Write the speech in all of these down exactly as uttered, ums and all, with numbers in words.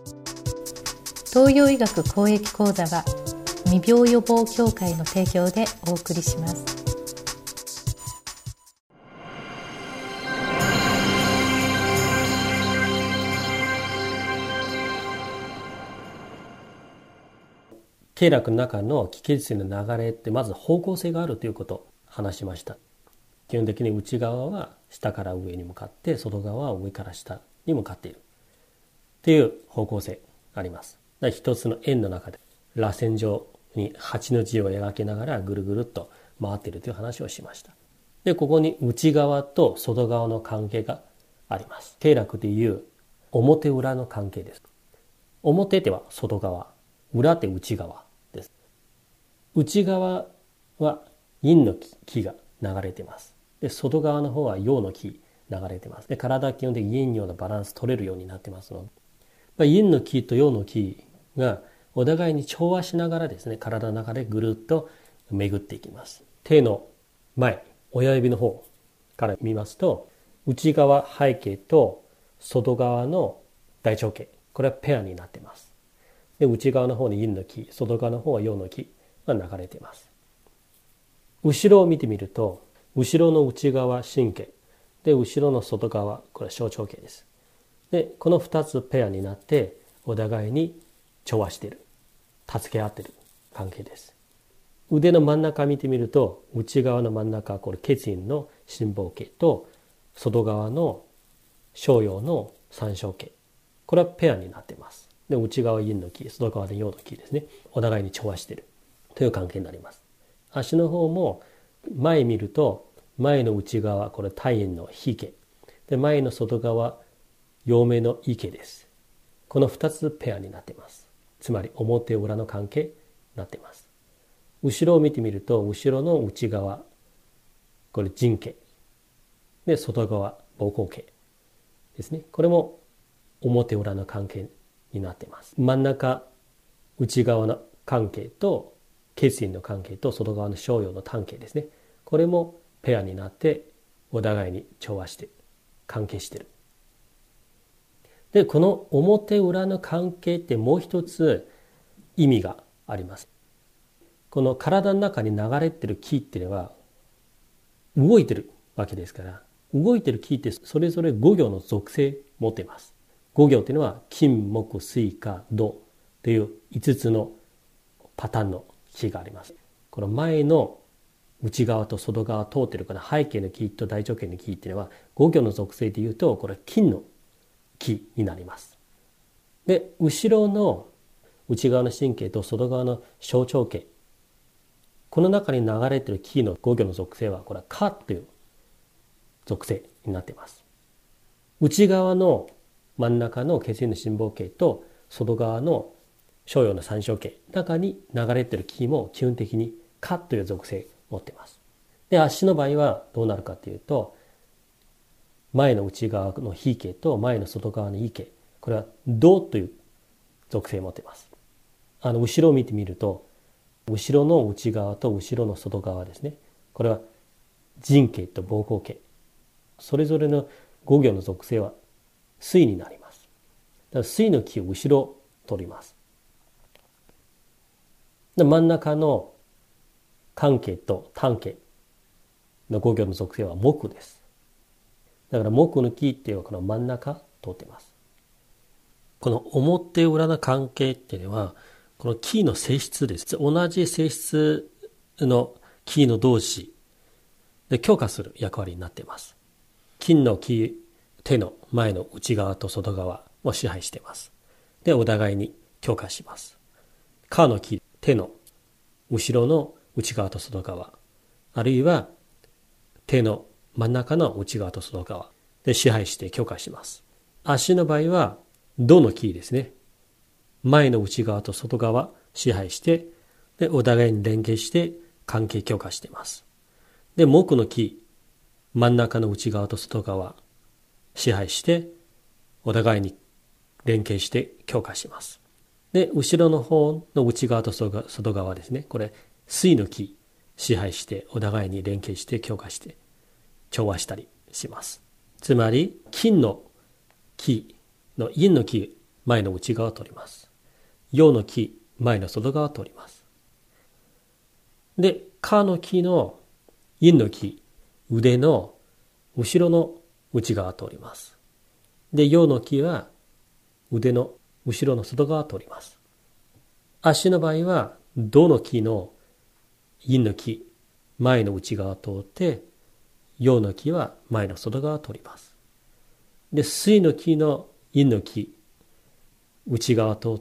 東洋医学公益講座は未病予防協会の提供でお送りします。 経絡の中の気血水の流れってまず方向性があるということを話しました。基本的に内側は下から上に向かって、外側は上から下に向かっているという方向性があります。一つの円の中で螺旋状に八の字を描きながらぐるぐるっと回っているという話をしました。で、ここに内側と外側の関係があります。経絡でいう表裏の関係です。表では外側、裏で内側です。内側は陰の気が流れています。で、外側の方は陽の気流れています。で、体は基本的に陰陽のバランス取れるようになっていますので、まあ、陰の気と陽の気がお互いに調和しながらですね、体の中でぐるっと巡っていきます。手の前、親指の方から見ますと、内側背景と外側の大腸径、これはペアになっています。で、内側の方に陰の気、外側の方は陽の気が流れています。後ろを見てみると、後ろの内側神経、で、後ろの外側、これは小腸径です。で、このふたつペアになってお互いに調和している、助け合っている関係です。腕の真ん中見てみると、内側の真ん中、これ血液の心房系と外側の小葉の三小系、これはペアになっています。で、内側陰の気、外側で陽の気ですね。お互いに調和しているという関係になります。足の方も前見ると、前の内側、これ体陰の脾系。で、前の外側、陽明の胃系です。このふたつペアになっています。つまり表裏の関係になっています。後ろを見てみると、後ろの内側、これ腎系。で、外側、膀胱系ですね。これも表裏の関係になっています。真ん中、内側の関係と血液の関係と外側の小葉の単系ですね。これもペアになってお互いに調和して関係している。で、この表裏の関係ってもう一つ意味があります。この体の中に流れている気っていうのは動いてるわけですから、動いてる気ってそれぞれ五行の属性を持っています。五行っていうのは金、木、水、火、土という五つのパターンの気があります。この前の内側と外側通っているこの背景の気と大腸径の気っていうのは五行の属性でいうとこれ金の気になります。で、後ろの内側の神経と外側の小腸径、この中に流れている気の五行の属性はこれは火という属性になっています。内側の真ん中の血液の心房系と外側の小葉の三小径中に流れている気も基本的に火という属性を持っています。で、足の場合はどうなるかというと、前の内側の脾系と前の外側の胃系、これは土という属性を持っています。あの後ろを見てみると、後ろの内側と後ろの外側ですね。これは腎系と膀胱系、それぞれの五行の属性は水になります。だから水の気を後ろ取ります。で、真ん中の関係と単系の五行の属性は木です。だから木の気っていうのはこの真ん中通っています。この表裏の関係っていうのはこの気の性質です。同じ性質の気の同士で強化する役割になっています。金の気、手の前の内側と外側を支配しています。で、お互いに強化します。火の気、手の後ろの内側と外側、あるいは手の真ん中の内側と外側で支配して強化します。足の場合は土の気ですね。前の内側と外側支配して、で、お互いに連携して関係強化しています。で、木の気、真ん中の内側と外側支配して、お互いに連携して強化します。で、後ろの方の内側と外側ですね。これ、水の気支配して、お互いに連携して強化して、調和したりします。つまり、金の気の陰の気前の内側を通ります。陽の木、前の外側を通ります。で、火の木の陰の木、腕の後ろの内側を通ります。で、陽の木は腕の後ろの外側を通ります。足の場合は、銅の木の陰の木、前の内側を通って、陽の木は前の外側を通ります。で、水の木の陰の木、内側を通って、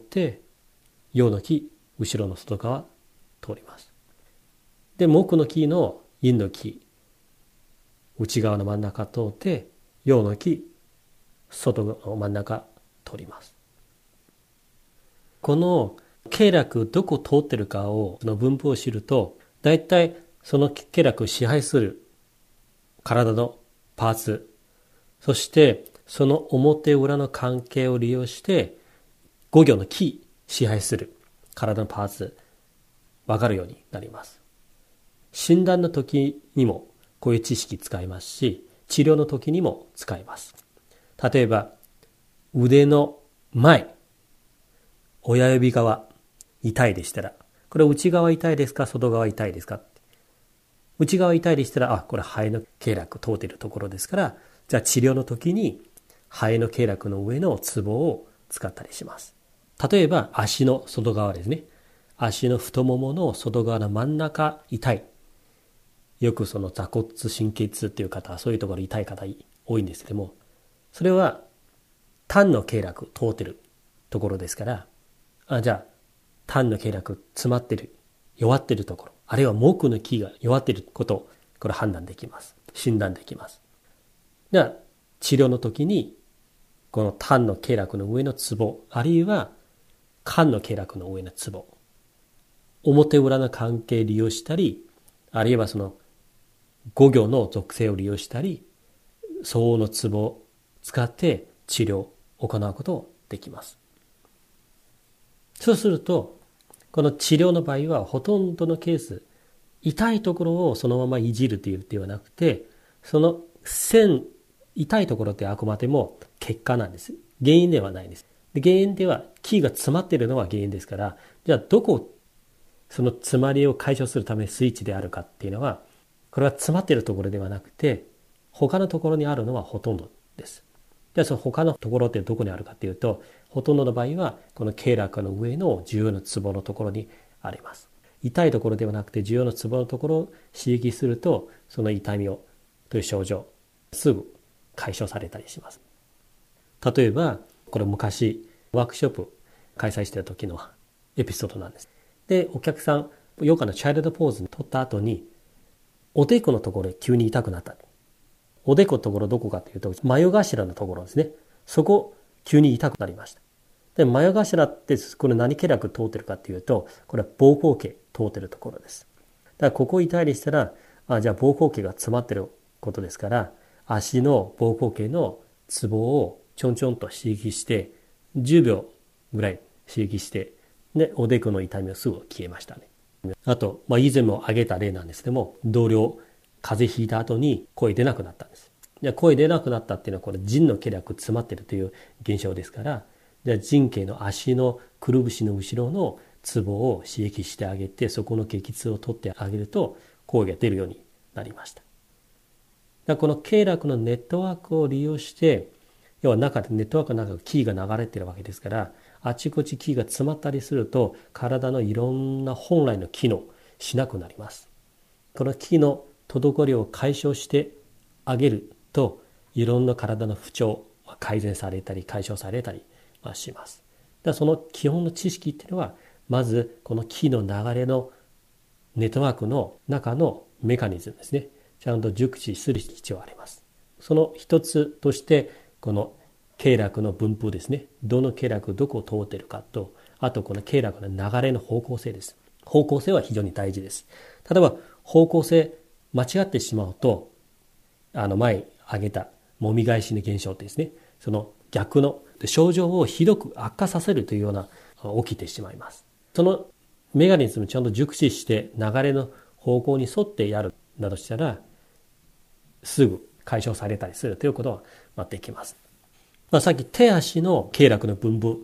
陽の木、後ろの外側を通ります。で、木の木の陰の木、内側の真ん中を通って、陽の木、外側の真ん中を通ります。この経絡どこを通ってるかを、その分布を知ると、だいたいその経絡を支配する体のパーツ、そしてその表裏の関係を利用して、五行の気支配する体のパーツ、わかるようになります。診断の時にもこういう知識使いますし、治療の時にも使います。例えば、腕の前、親指側、痛いでしたら、これ内側痛いですか、外側痛いですか。内側痛いでしたら、あ、これ肺の経絡通っているところですから、じゃあ治療の時に肺の経絡の上のツボを使ったりします。例えば足の外側ですね。足の太ももの外側の真ん中痛い。よくその座骨神経痛っていう方はそういうところ痛い方多いんですけども、それは胆の経絡通っているところですから、あ、じゃあ胆の経絡詰まってる、弱ってるところ、あるいは木の気が弱っていることをこれ判断できます。診断できます。では治療の時にこの胆の経絡の上のツボ、あるいは肝の経絡の上のツボ、表裏の関係を利用したり、あるいはその五行の属性を利用したり、相応のツボを使って治療を行うことができます。そうすると、この治療の場合はほとんどのケース、痛いところをそのままいじるというのではなくて、その線、痛いところってあくまでも結果なんです。原因ではないです。で、原因では気が詰まっているのが原因ですから、じゃあどこ、その詰まりを解消するためのスイッチであるかっていうのは、これは詰まっているところではなくて、他のところにあるのはほとんどです。じゃあその他のところってどこにあるかっていうと、ほとんどの場合はこの経絡の上の重要なツボのところにあります。痛いところではなくて重要なツボのところを刺激すると、その痛みをという症状すぐ解消されたりします。例えばこれ昔ワークショップ開催してた時のエピソードなんです。で、お客さんヨガのチャイルドポーズに取った後におでこのところで急に痛くなった。おでこのところどこかというと眉頭のところですね。そこ急に痛くなりました。で、眉頭ってこれ何経絡通ってるかというと、これは膀胱経通ってるところです。だからここ痛いでしたら、あ、じゃあ膀胱経が詰まってることですから、足の膀胱経のツボをちょんちょんと刺激してじゅうびょうぐらい刺激して、でおでこの痛みはすぐ消えましたね。あと、まあ、以前も挙げた例なんですけども、同僚風邪ひいた後に声出なくなったんです。で、声出なくなったっていうのはこれ腎の経絡詰まってるという現象ですから、じゃあ腎経の足のくるぶしの後ろのツボを刺激してあげて、そこの激痛を取ってあげると声が出るようになりました。だからこの経絡のネットワークを利用して、要は中でネットワークの中で気が流れてるわけですから、あちこち気が詰まったりすると体のいろんな本来の機能しなくなります。この気の滞りを解消してあげると、いろんな体の不調が改善されたり解消されたりします。だからその基本の知識っていうのは、まずこの気の流れのネットワークの中のメカニズムですね。ちゃんと熟知する必要があります。その一つとしてこの経絡の分布ですね。どの経絡どこを通っているかと、あとこの経絡の流れの方向性です。方向性は非常に大事です。例えば方向性間違ってしまうと、あの前挙げたもみ返しの現象ですね。その逆の症状をひどく悪化させるというような起きてしまいます。そのメカニズムをちゃんと熟知して流れの方向に沿ってやるなどしたら、すぐ解消されたりするということができます。まあ、さっき手足の経絡の分布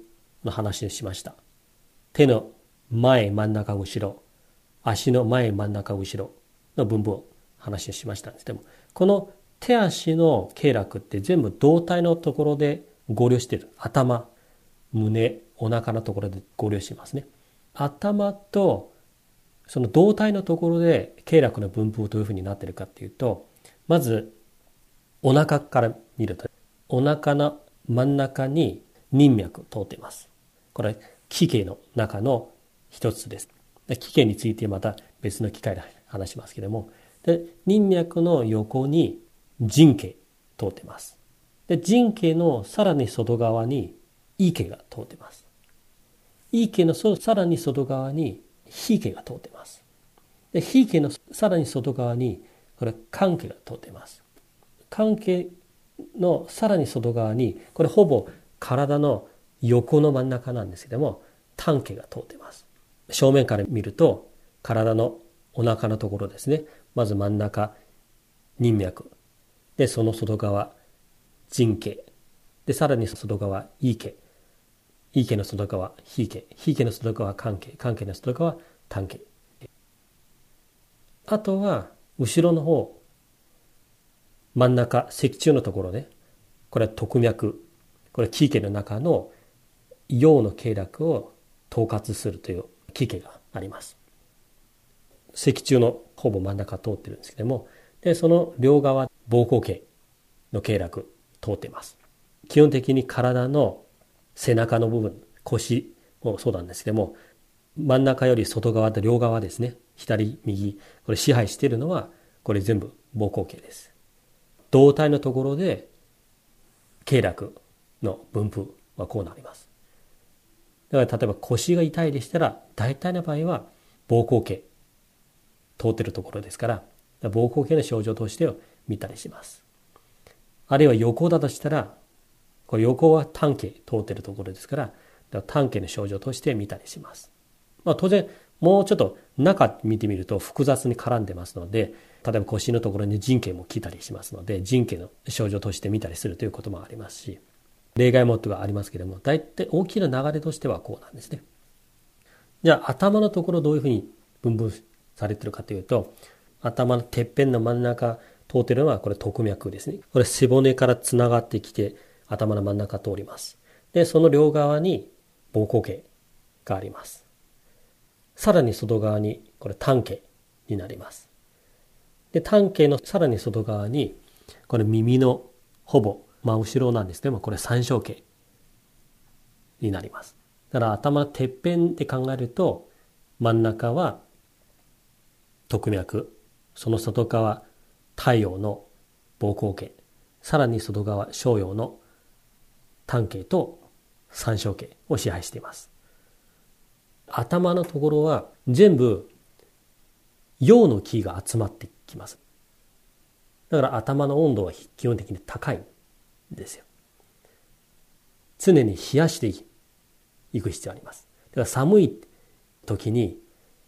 の話をしました。手の前、真ん中、後ろ、足の前、真ん中、後ろの分布を話をしましたんですけども、この手足の経絡って全部胴体のところで合流している。頭、胸、お腹のところで合流しますね。頭とその胴体のところで経絡の分布どういうふうになっているかっていうと、まずお腹から見ると、お腹の真ん中に任脈通っています。これ気系の中の一つです。気系についてまた別の機会で話しますけれども、で任脈の横に腎系通っています。で腎系のさらに外側に胃系が通っています。胃系のさらに外側に脾系が通っています。で脾系のさらに外側にこれ肝系が通っています。肝系のさらに外側にこれほぼ体の横の真ん中なんですけども、胆系が通っています。正面から見ると体のお腹のところですね。まず真ん中任脈で、その外側腎系で、さらに外側胃系、胃系の外側脾系、脾系の外側肝系、肝系の外側胆系。あとは後ろの方真ん中脊柱のところね、これは徳脈、これ気系の中の陽の経絡を統括するという気系があります。脊柱のほぼ真ん中通ってるんですけども、でその両側膀胱系の経絡通っています。基本的に体の背中の部分、腰もそうなんですけども、真ん中より外側と両側ですね、左右、これ支配しているのはこれ全部膀胱系です。胴体のところで経絡の分布はこうなります。だから例えば腰が痛いでしたら、大体の場合は膀胱系通っているところですから、膀胱系の症状として見たりします。あるいは横だとしたら、これ横は胆系通っているところですから、胆系の症状として見たりします。まあ、当然もうちょっと中見てみると複雑に絡んでますので、例えば腰のところに腎系も来たりしますので、腎系の症状として見たりするということもありますし、例外もがありますけれども、大体大きな流れとしてはこうなんですね。じゃあ頭のところどういうふうに分布されているかというと、頭のてっぺんの真ん中通っているのはこれ徳脈ですね。これ背骨からつながってきて頭の真ん中通ります。でその両側に膀胱系があります。さらに外側にこれ胆系になります。で胆系のさらに外側にこれ耳のほぼ真後ろなんですけども、これ三小系になります。だから頭のてっぺんで考えると、真ん中は徳脈、その外側太陽の膀胱系、さらに外側小陽の胆系と三小系を支配しています。頭のところは全部陽の気が集まってきます。だから頭の温度は基本的に高いんですよ。常に冷やしていく必要があります。だから寒い時に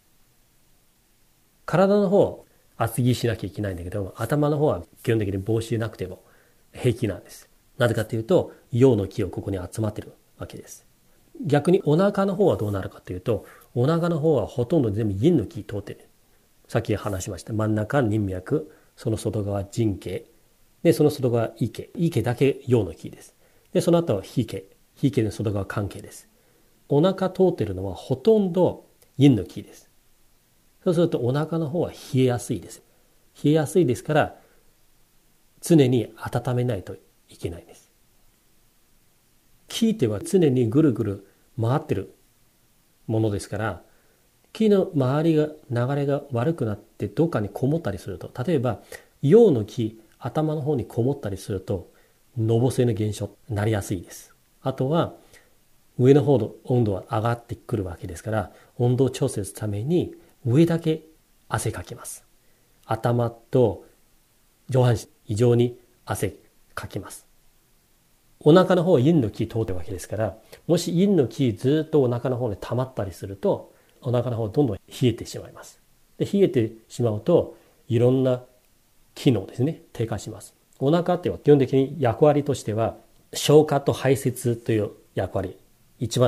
体の方厚着しなきゃいけないんだけど、頭の方は基本的に帽子なくても平気なんです。なぜかというと陽の気をここに集まっているわけです。逆にお腹の方はどうなるかというと、お腹の方はほとんど全部陰の気通っている。さっき話しました。真ん中任脈、その外側腎系、でその外側胃系、胃系だけ陽の気です。でその後は脾系、脾系の外側肝系です。お腹通っているのはほとんど陰の気です。そうするとお腹の方は冷えやすいです。冷えやすいですから常に温めないといけないんです。気っては常にぐるぐる回ってるものですから、気の周りが流れが悪くなってどっかにこもったりすると、例えば陽の気頭の方にこもったりするとのぼせの現象になりやすいです。あとは上の方の温度は上がってくるわけですから、温度調節のために上だけ汗かきます。頭と上半身異常に汗かきます。お腹の方は陰の気通ってるわけですから、もし陰の気ずっとお腹の方に溜まったりすると、お腹の方はどんどん冷えてしまいます。で冷えてしまうといろんな機能ですね低下します。お腹っては基本的に役割としては消化と排泄という役割、一番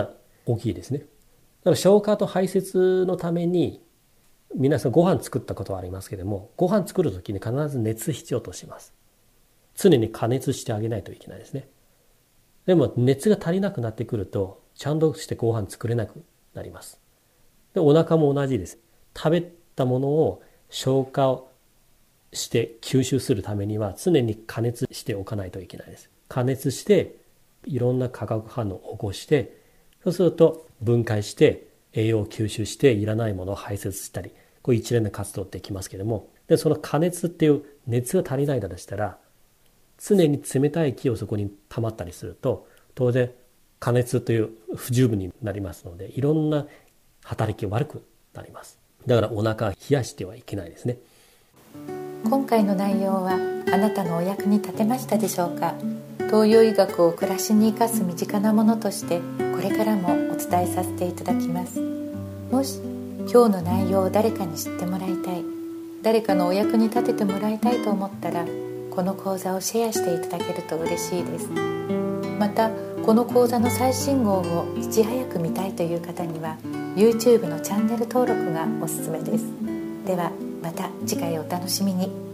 大きいですね。だから消化と排泄のために皆さんご飯作ったことはありますけれども、ご飯作る時に必ず熱必要とします。常に加熱してあげないといけないですね。でも熱が足りなくなってくるとちゃんとしてご飯作れなくなります。でお腹も同じです。食べたものを消化して吸収するためには常に加熱しておかないといけないです。加熱していろんな化学反応を起こして、そうすると分解して栄養を吸収していらないものを排泄したり、こういう一連の活動できますけれども、でその加熱っていう熱が足りないだとしたら、常に冷たい気をそこに溜まったりすると、当然加熱という不十分になりますので、いろんな働きが悪くなります。だからお腹を冷やしてはいけないですね。 今回の内容はあなたのお役に立てましたでしょうか。東洋医学を暮らしに生かす身近なものとしてこれからもお伝えさせていただきます。もし今日の内容を誰かに知ってもらいたい、誰かのお役に立ててもらいたいと思ったら、この講座をシェアしていただけると嬉しいです。またこの講座の最新号をいち早く見たいという方には YouTube のチャンネル登録がおすすめです。ではまた次回お楽しみに。